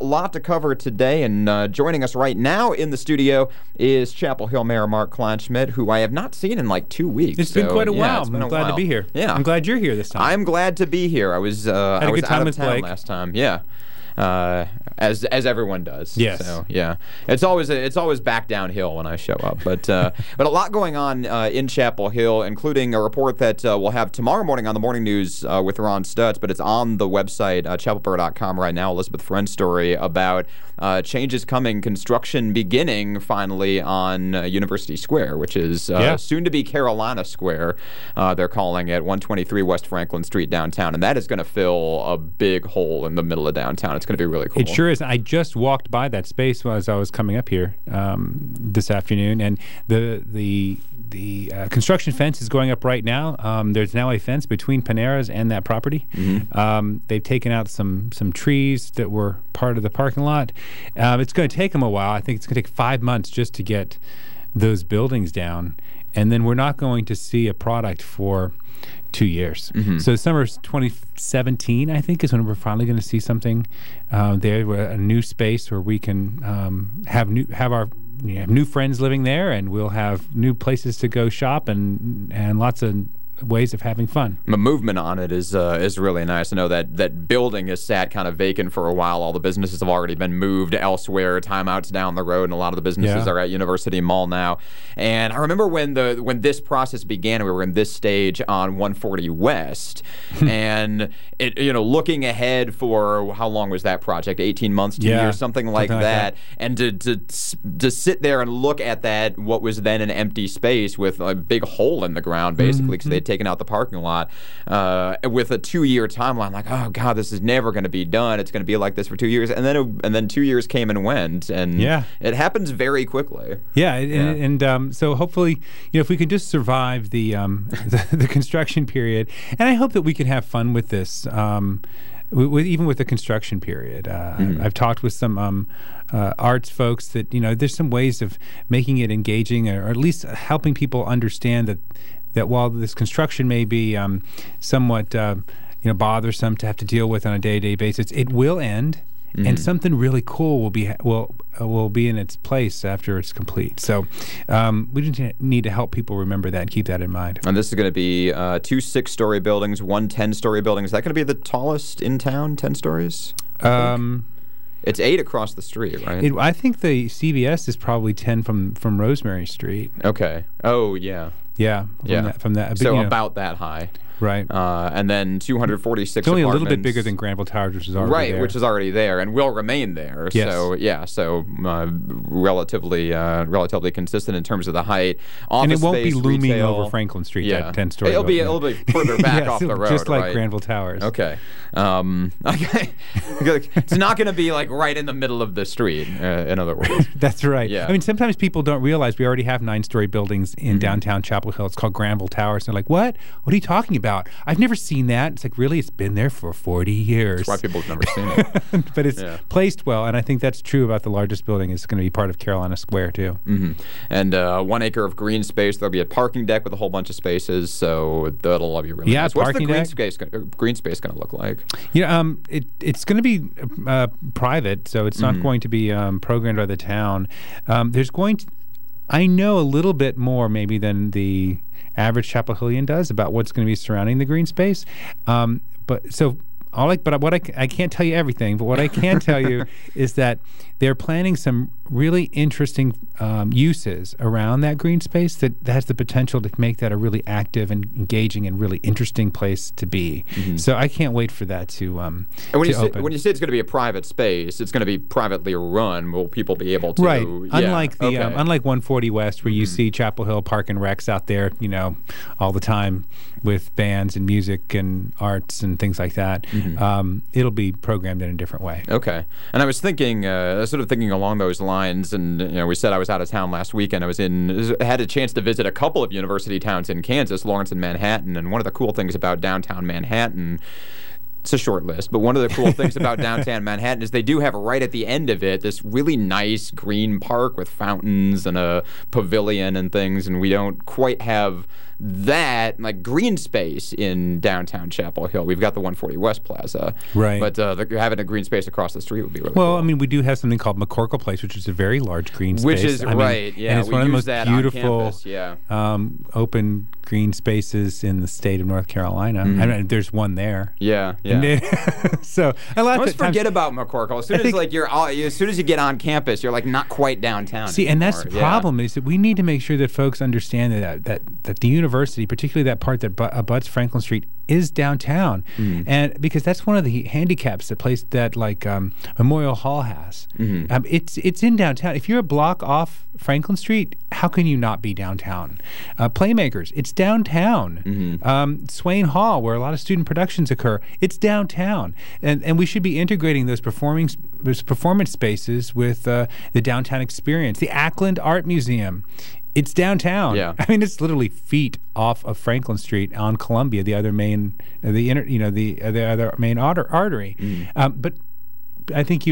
lot to cover today, and joining us right now in the studio is Chapel Hill Mayor Mark Kleinschmidt, who I have not seen in like 2 weeks. It's been quite a while. I'm glad to be here. Yeah. I'm glad you're here this time. I'm glad to be here. I was out of town Blake last time. Yeah. As everyone does. Yes. So yeah, it's always back downhill when I show up. But a lot going on in Chapel Hill, including a report that we'll have tomorrow morning on the morning news with Ron Stutz. But it's on the website chapelboro.com right now. Elizabeth Friend's story about changes coming, construction beginning finally on University Square, which is soon to be Carolina Square. They're calling it 123 West Franklin Street downtown, and that is going to fill a big hole in the middle of downtown. It's going to be really cool. It sure is. I just walked by that space as I was coming up here this afternoon, and the construction fence is going up right now. There's now a fence between Panera's and that property. Mm-hmm. They've taken out some trees that were part of the parking lot. It's going to take them a while. I think it's going to take 5 months just to get those buildings down, and then we're not going to see a product for 2 years. Mm-hmm. So summer 2017, I think, is when we're finally going to see something there, a new space where we can have new friends living there, and we'll have new places to go shop and lots of ways of having fun. The movement on it is really nice. I know that building has sat kind of vacant for a while. All the businesses have already been moved elsewhere. Timeout's down the road, and a lot of the businesses are at University Mall now. And I remember when this process began, we were in this stage on 140 West, and it looking ahead for how long was that project? 18 months, 2 years, something like that. And to sit there and look at that, what was then an empty space with a big hole in the ground, basically, because they'd taken out the parking lot with a 2-year timeline. Like, oh God, this is never going to be done. It's going to be like this for 2 years, and then 2 years came and went, and it happens very quickly. And so hopefully, if we could just survive the construction period, and I hope that we can have fun with this. Even with the construction period, I've talked with some arts folks that there's some ways of making it engaging, or at least helping people understand that while this construction may be somewhat bothersome to have to deal with on a day-to-day basis, it will end, and something really cool will be in its place after it's complete. So we just need to help people remember that and keep that in mind. And this is going to be 2 6-story buildings, 1 10-story building. Is that going to be the tallest in town, 10 stories? It's 8 across the street, right? I think the CVS is probably 10 from Rosemary Street. Okay. Oh, yeah. Yeah. From that. So about that high. Right. And then 246 It's only apartments. a little bit bigger than Granville Towers, which is already there. Which is already there and will remain there. Yes. So relatively consistent in terms of the height. Office and it won't space, be looming retail, over Franklin Street, that 10-story It'll be further back off the road, just like right? Granville Towers. Okay. It's not going to be like right in the middle of the street, in other words. That's right. Yeah. I mean, sometimes people don't realize we already have 9-story buildings in downtown Chapel Hill. It's called Granville Towers. And they're like, what? What are you talking about? I've never seen that. It's like, really? It's been there for 40 years. That's why people have never seen it. But it's placed well, and I think that's true about the largest building. It's going to be part of Carolina Square, too. Mm-hmm. And 1 acre of green space. There'll be a parking deck with a whole bunch of spaces, so that'll all be really nice. What's the green space going to look like? It's going to be private, so it's not going to be programmed by the town. I know a little bit more maybe than the average Chapel Hillian does about what's going to be surrounding the green space. But what I can't tell you everything, but what I can tell you is that they're planning some really interesting uses around that green space that has the potential to make that a really active and engaging and really interesting place to be. Mm-hmm. So I can't wait for that to open. When you say it's going to be a private space, it's going to be privately run. Will people be able to? Right. Yeah. Unlike 140 West, where you see Chapel Hill Park and Recs out there, all the time with bands and music and arts and things like that. Mm-hmm. It'll be programmed in a different way. Okay. And I was thinking, along those lines, and we said I was out of town last weekend. I had a chance to visit a couple of university towns in Kansas, Lawrence and Manhattan, and one of the cool things about downtown Manhattan, it's a short list, but one of the cool things about downtown Manhattan is they do have right at the end of it this really nice green park with fountains and a pavilion and things, and we don't quite have that, like green space in downtown Chapel Hill. We've got the 140 West Plaza, right? But having a green space across the street would be really cool. Well, I mean, we do have something called McCorkle Place, which is a very large green space. Which is right, yeah. And it's one of the most beautiful open green spaces in the state of North Carolina. I mean, there's one there. Yeah. So a lot of forget about McCorkle. As soon as you get on campus, you're like not quite downtown. See, and that's the problem is that we need to make sure that folks understand that the university, particularly that part that abuts Franklin Street, is downtown, and because that's one of the handicaps that Memorial Hall has. It's in downtown. If you're a block off Franklin Street, how can you not be downtown? Playmakers, it's downtown. Swain Hall, where a lot of student productions occur, it's downtown, and we should be integrating those performance spaces with the downtown experience. The Ackland Art Museum. It's downtown. Yeah. I mean, it's literally feet off of Franklin Street on Columbia, the other main, the other main artery. But I think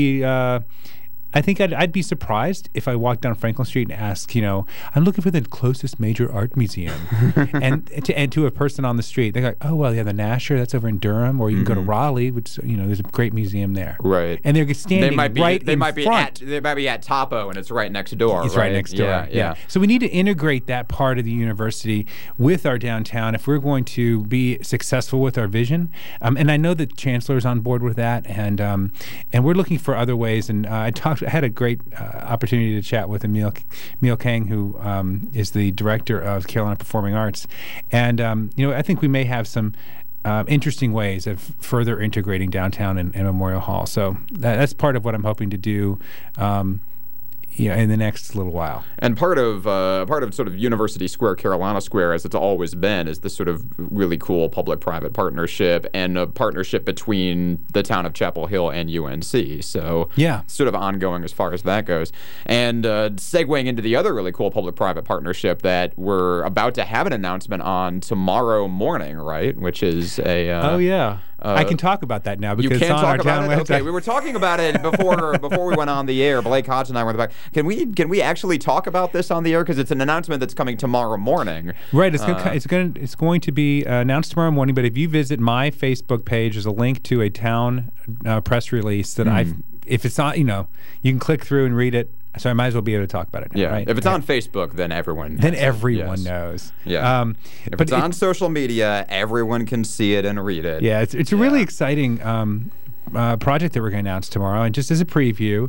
I'd be surprised if I walked down Franklin Street and asked, I'm looking for the closest major art museum, and to a person on the street, they're like, oh well, yeah, the Nasher, that's over in Durham, or you can go to Raleigh, which there's a great museum there, right? And they're standing they might be front. They might be at Topo, and it's right next door. It's right next door. Yeah. So we need to integrate that part of the university with our downtown if we're going to be successful with our vision. And I know the chancellor is on board with that, and we're looking for other ways. And I had a great opportunity to chat with Emil Kang, who is the director of Carolina Performing Arts, and I think we may have some interesting ways of further integrating downtown and Memorial Hall. So that's part of what I'm hoping to do. In the next little while. And part of sort of University Square, Carolina Square, as it's always been, is this sort of really cool public-private partnership and a partnership between the town of Chapel Hill and UNC. So sort of ongoing as far as that goes. And segueing into the other really cool public-private partnership that we're about to have an announcement on tomorrow morning, right? Which is a... I can talk about that now because you can it's on talk our about town it. website. Okay, we were talking about it before we went on the air. Blake Hodge and I were in the back. Can we actually talk about this on the air because it's an announcement that's coming tomorrow morning? Right. It's going to be announced tomorrow morning. But if you visit my Facebook page, there's a link to a town press release that if it's on, you can click through and read it. So I might as well be able to talk about it now, right? If it's on Facebook, then everyone knows. Yeah. If it's on social media, everyone can see it and read it. Yeah, it's a really exciting project that we're going to announce tomorrow. And just as a preview,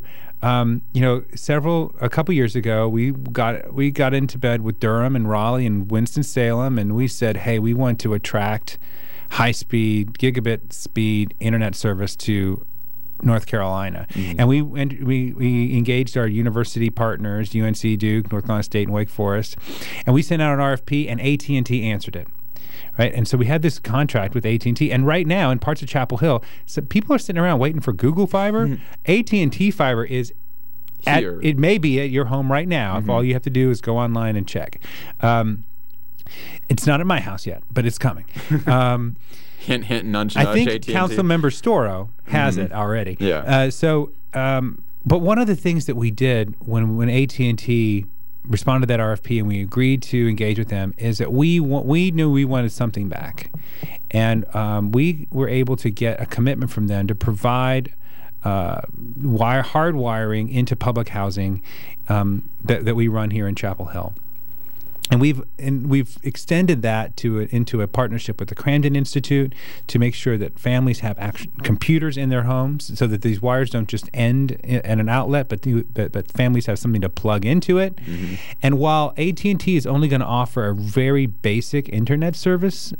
a couple years ago, we got into bed with Durham and Raleigh and Winston-Salem, and we said, hey, we want to attract high-speed, gigabit speed internet service to North Carolina. And we engaged our university partners, UNC, Duke, North Carolina State, and Wake Forest, and we sent out an RFP, and AT&T answered it. Right, and so we had this contract with AT&T, and right now in parts of Chapel Hill, so people are sitting around waiting for Google Fiber. AT&T Fiber is here. It may be at your home right now. If all you have to do is go online and check. It's not at my house yet, but it's coming. Hint, hint, nudge, I nudge, think AT&T. Councilmember Storo has it already. Yeah. But one of the things that we did when AT&T responded to that RFP and we agreed to engage with them is that we knew we wanted something back, and we were able to get a commitment from them to provide hard wiring into public housing that we run here in Chapel Hill. And we've extended that into a partnership with the Cramden Institute to make sure that families have computers in their homes, so that these wires don't just end at an outlet, but families have something to plug into it. And while AT&T is only going to offer a very basic internet service,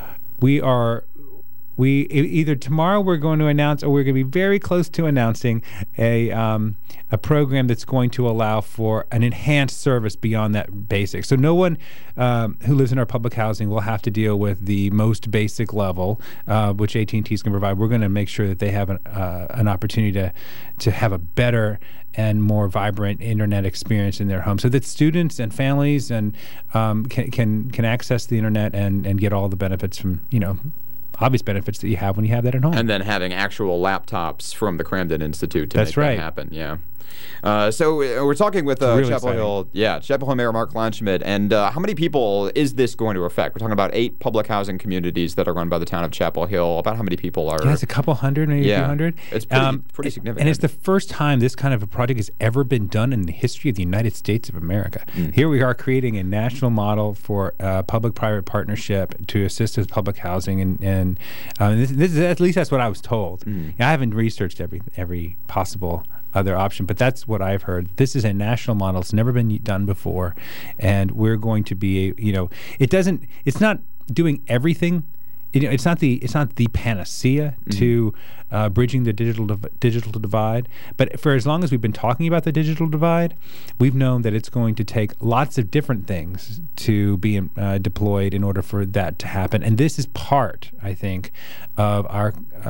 either tomorrow we're going to announce, or we're going to be very close to announcing a program that's going to allow for an enhanced service beyond that basic. So no one who lives in our public housing will have to deal with the most basic level, which AT&T is going to provide. We're going to make sure that they have an opportunity to have a better and more vibrant internet experience in their home, so that students and families and can access the internet and get all the benefits from obvious benefits that you have when you have that at home. And then having actual laptops from the Cramden Institute to make that happen. Yeah. So we're talking with really Chapel Hill, Chapel Hill Mayor Mark Kleinschmidt. And how many people is this going to affect? We're talking about 8 public housing communities that are run by the town of Chapel Hill. About how many people are? Yeah, it's a couple hundred, maybe a few hundred. It's pretty significant. And it's the first time this kind of a project has ever been done in the history of the United States of America. Here we are creating a national model for public-private partnership to assist with public housing, and this is, at least that's what I was told. I haven't researched every possible other option, but that's what I've heard. This is a national model. It's never been done before, and we're going to be, it's not doing everything. It's not the panacea to bridging the digital divide. But for as long as we've been talking about the digital divide, we've known that it's going to take lots of different things to be deployed in order for that to happen. And this is part, I think, of our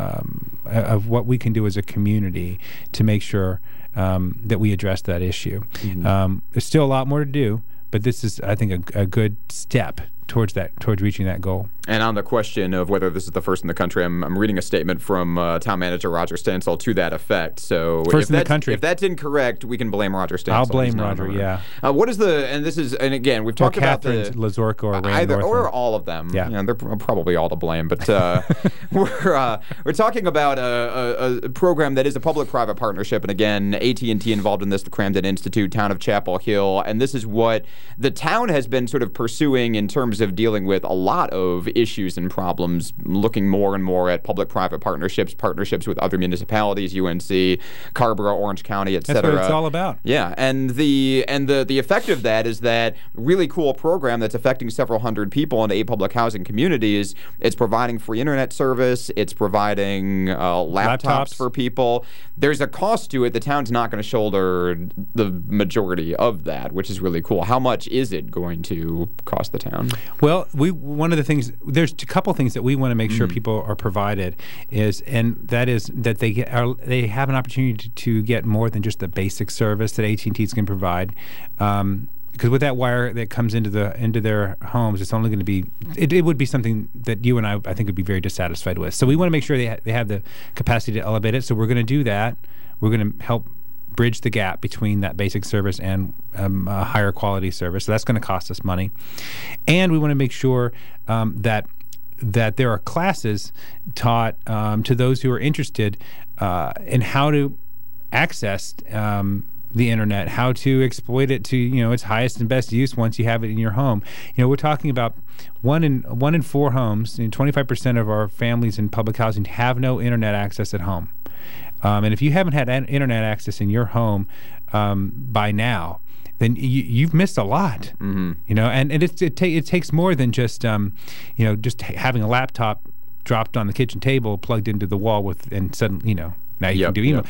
of what we can do as a community to make sure that we address that issue. There's still a lot more to do, but this is, I think, a good step towards reaching that goal. And on the question of whether this is the first in the country, I'm reading a statement from Town Manager Roger Stansel to that effect. So first in the country. If that's incorrect, we can blame Roger Stansel. I'll blame Roger. Yeah. What is and again, we've talked about Catherine Lazorka or Rand either Northam. or all of them. Yeah, they're probably all to blame. But we're talking about a program that is a public-private partnership, and again, AT&T involved in this, the Cramden Institute, Town of Chapel Hill, and this is what the town has been sort of pursuing in terms of dealing with a lot of issues and problems, looking more and more at public-private partnerships with other municipalities, UNC, Carrboro, Orange County, et cetera. That's what it's all about. Yeah, and the effect of that is that really cool program that's affecting several hundred people in 8 public housing communities. It's providing free internet service. It's providing laptops for people. There's a cost to it. The town's not going to shoulder the majority of that, which is really cool. How much is it going to cost the town? Well, one of the things, there's a couple things that we want to make sure people are provided that they have an opportunity to get more than just the basic service that AT&T is going to provide. Because with that wire that comes into their homes, it's only going to be it would be something that you and I think would be very dissatisfied with. So we want to make sure they have the capacity to elevate it. So we're going to do that. We're going to help bridge the gap between that basic service and a higher quality service. So that's going to cost us money, and we want to make sure that there are classes taught to those who are interested in how to access the internet, how to exploit it to its highest and best use once you have it in your home. We're talking about one in 4 homes, 25% of our families in public housing have no internet access at home. And if you haven't had internet access in your home by now, then you've missed a lot. And it takes more than just just having a laptop dropped on the kitchen table, plugged into the wall and suddenly now you can do email.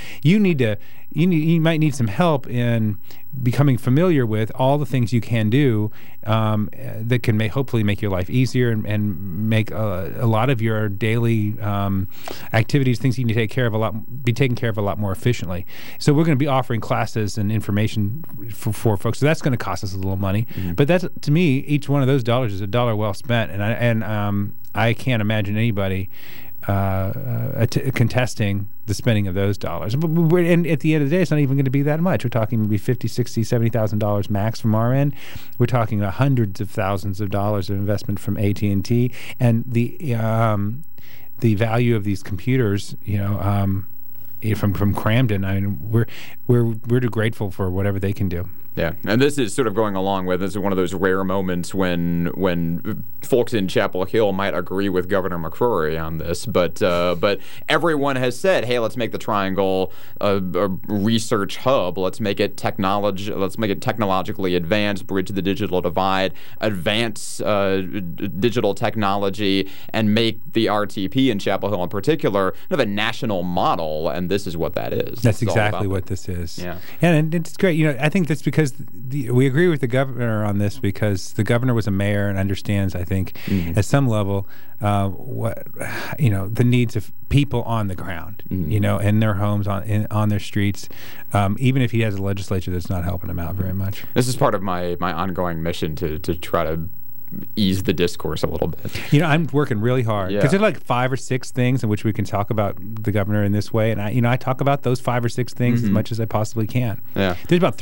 You might need some help in becoming familiar with all the things you can do that can hopefully make your life easier and make a lot of your daily activities, things you need to be taken care of a lot more efficiently. So we're going to be offering classes and information for folks. So that's going to cost us a little money, but that's, to me, each one of those dollars is a dollar well spent, and I can't imagine anybody contesting the spending of those dollars. And at the end of the day, it's not even going to be that much. We're talking maybe $50,000, $60,000, $70,000 max from our end. We're talking hundreds of thousands of dollars of investment from AT&T, and the value of these computers, from Cramden. I mean, we're grateful for whatever they can do. Yeah, and this is sort of going along with, this is one of those rare moments when folks in Chapel Hill might agree with Governor McCrory on this, but everyone has said, hey, let's make the Triangle a research hub. Let's make it technologically advanced, bridge the digital divide, advance digital technology, and make the RTP in Chapel Hill in particular kind of a national model, and this is what that is. That's exactly what this is. Yeah, and it's great. I think that's because we agree with the governor on this, because the governor was a mayor and understands, I think, at some level, what the needs of people on the ground, in their homes, on their streets, even if he has a legislature that's not helping them out very much. This is part of my ongoing mission to try to ease the discourse a little bit. I'm working really hard because there's like 5 or 6 things in which we can talk about the governor in this way, and I talk about those 5 or 6 things as much as I possibly can. Yeah, there's about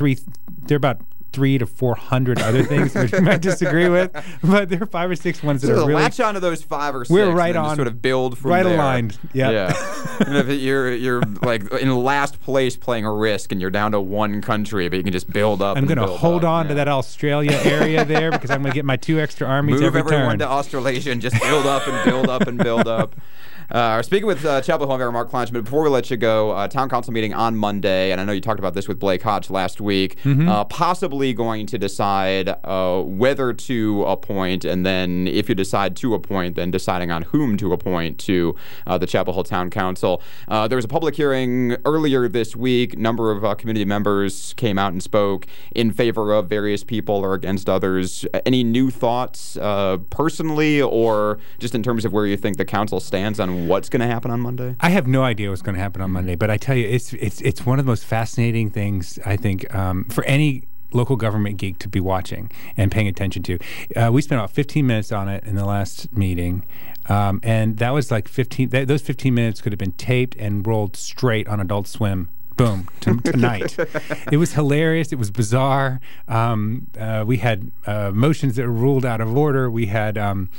300 to 400 other things which we might disagree with, but there are 5 or 6 ones that are really latch onto those 5 or 6. We're right and then on, just sort of build from right there. Aligned. Yep. Yeah. And if you're like in last place playing a Risk, and you're down to one country, but you can just build up. I'm going to hold on to that Australia area there because I'm going to get my 2 extra armies Move every everyone turn. to Australasia and just build up and build up and build up. Speaking with Chapel Hill Mayor Mark Kleinschmidt, but before we let you go, town council meeting on Monday, and I know you talked about this with Blake Hodge last week, possibly going to decide whether to appoint, and then if you decide to appoint, then deciding on whom to appoint to the Chapel Hill Town Council. There was a public hearing earlier this week. A number of community members came out and spoke in favor of various people or against others. Any new thoughts personally, or just in terms of where you think the council stands on what's going to happen on Monday? I have no idea what's going to happen on Monday, but I tell you, it's one of the most fascinating things, I think, for any local government geek to be watching and paying attention to. We spent about 15 minutes on it in the last meeting, and that was like 15. Those 15 minutes could have been taped and rolled straight on Adult Swim. Boom, tonight. It was hilarious. It was bizarre. We had motions that were ruled out of order. We had,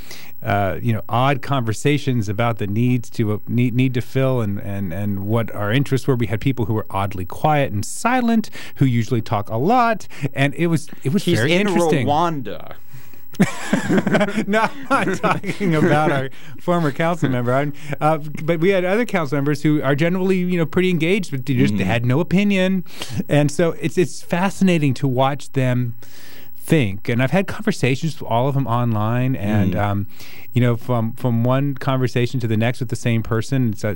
odd conversations about the needs to need to fill and what our interests were. We had people who were oddly quiet and silent, who usually talk a lot, and it was very interesting. He's in Rwanda. No, I'm not talking about our former council member. But we had other council members who are generally, pretty engaged, but they just had no opinion. And so it's fascinating to watch them think. And I've had conversations with all of them online, and from one conversation to the next with the same person, it's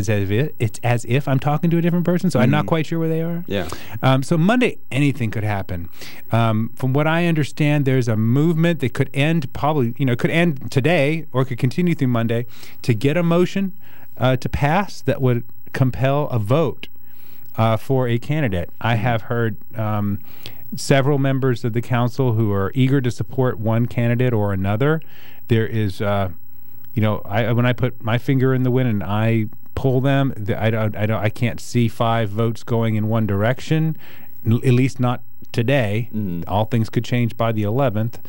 as if I'm talking to a different person. So I'm not quite sure where they are. Yeah. So Monday, anything could happen. From what I understand, there's a movement that could end could end today or could continue through Monday to get a motion to pass that would compel a vote for a candidate. I have heard several members of the council who are eager to support one candidate or another. There is, when I put my finger in the wind and I pull them, I can't see 5 votes going in one direction, at least not today. All things could change by the 11th.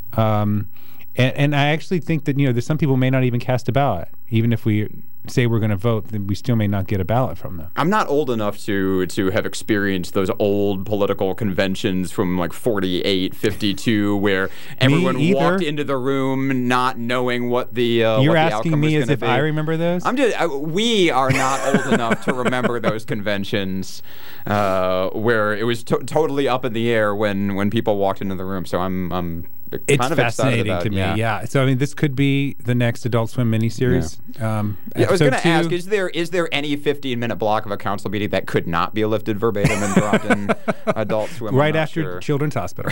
And I actually think that, there's some people may not even cast a ballot, even if we say we're going to vote, then we still may not get a ballot from them. I'm not old enough to have experienced those old political conventions from like 48, 52, where everyone walked into the room not knowing what the You're what the asking outcome me was as if be. I remember those? We are not old enough to remember those conventions where it was totally up in the air when people walked into the room. So I'm it's kind of fascinating to me. Yeah. So this could be the next Adult Swim miniseries. I was going to ask: is there any 15-minute block of a council meeting that could not be lifted verbatim and dropped in Adult Swim? Right after Children's Hospital.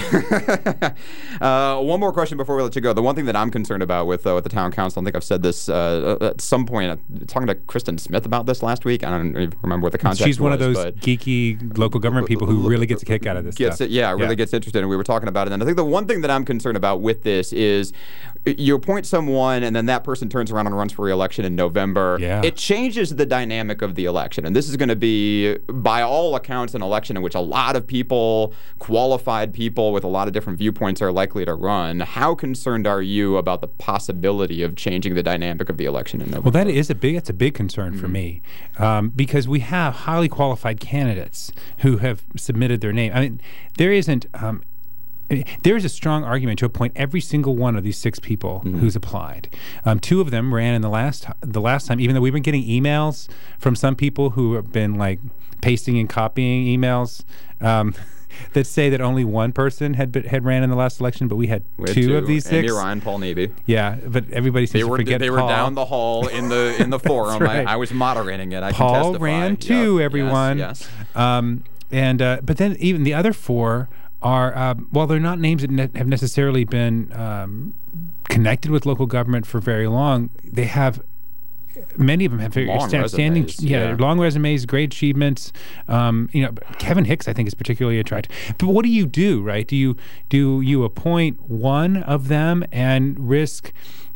One more question before we let you go. The one thing that I'm concerned about with the town council, I think I've said this at some point. Talking to Kristen Smith about this last week. I don't even remember what the context was. She's one of those geeky local government people who really gets a kick out of this stuff. Really gets interested, and we were talking about it. And I think the one thing that I'm concerned about with this is you appoint someone and then that person turns around and runs for re-election in November. It changes the dynamic of the election, and this is going to be, by all accounts, an election in which a lot of people, qualified people with a lot of different viewpoints, are likely to run. How concerned are you about the possibility of changing the dynamic of the election in November? Well, that's a big concern for me, because we have highly qualified candidates who have submitted their name. I mean, there isn't. There is a strong argument to appoint every single one of these 6 people who's applied. 2 of them ran in the last time, even though we've been getting emails from some people who have been like pasting and copying emails that say that only one person had ran in the last election, but we had two of these 6. Amy Ryan, Paul Neby. Yeah, but everybody seems to forget Paul. They were down the hall in the forum. Right. I was moderating it. I Paul can testify. ran too, everyone. Yes. But then even the other 4 are, while they're not names that have necessarily been connected with local government for very long, they have many of them have outstanding, long resumes, great achievements. Kevin Hicks, I think, is particularly attractive. But what do you do, right? Do you appoint one of them and risk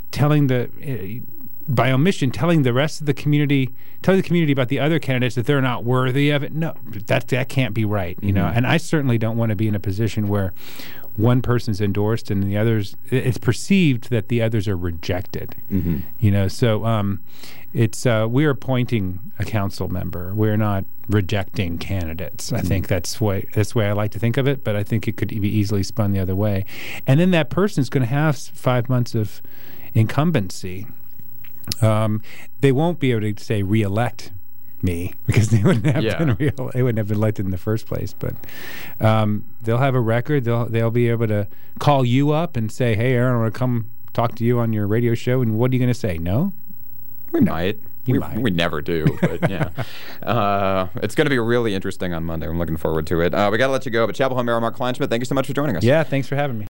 by omission, telling the rest of the community, about the other candidates that they're not worthy of it? No, that can't be right, And I certainly don't want to be in a position where one person's endorsed and the others, it's perceived that the others are rejected. So we're appointing a council member. We're not rejecting candidates. I think that's the way I like to think of it, but I think it could be easily spun the other way. And then that person's going to have 5 months of incumbency. They won't be able to say re-elect me because they wouldn't have been elected in the first place. But they'll have a record. They'll be able to call you up and say, "Hey, Aaron, I want to come talk to you on your radio show." And what are you going to say? No, we might. We never do, but yeah. It's going to be really interesting on Monday. I'm looking forward to it. We got to let you go, but Chapel Hill Mayor Mark Kleinschmidt, thank you so much for joining us. Yeah, thanks for having me.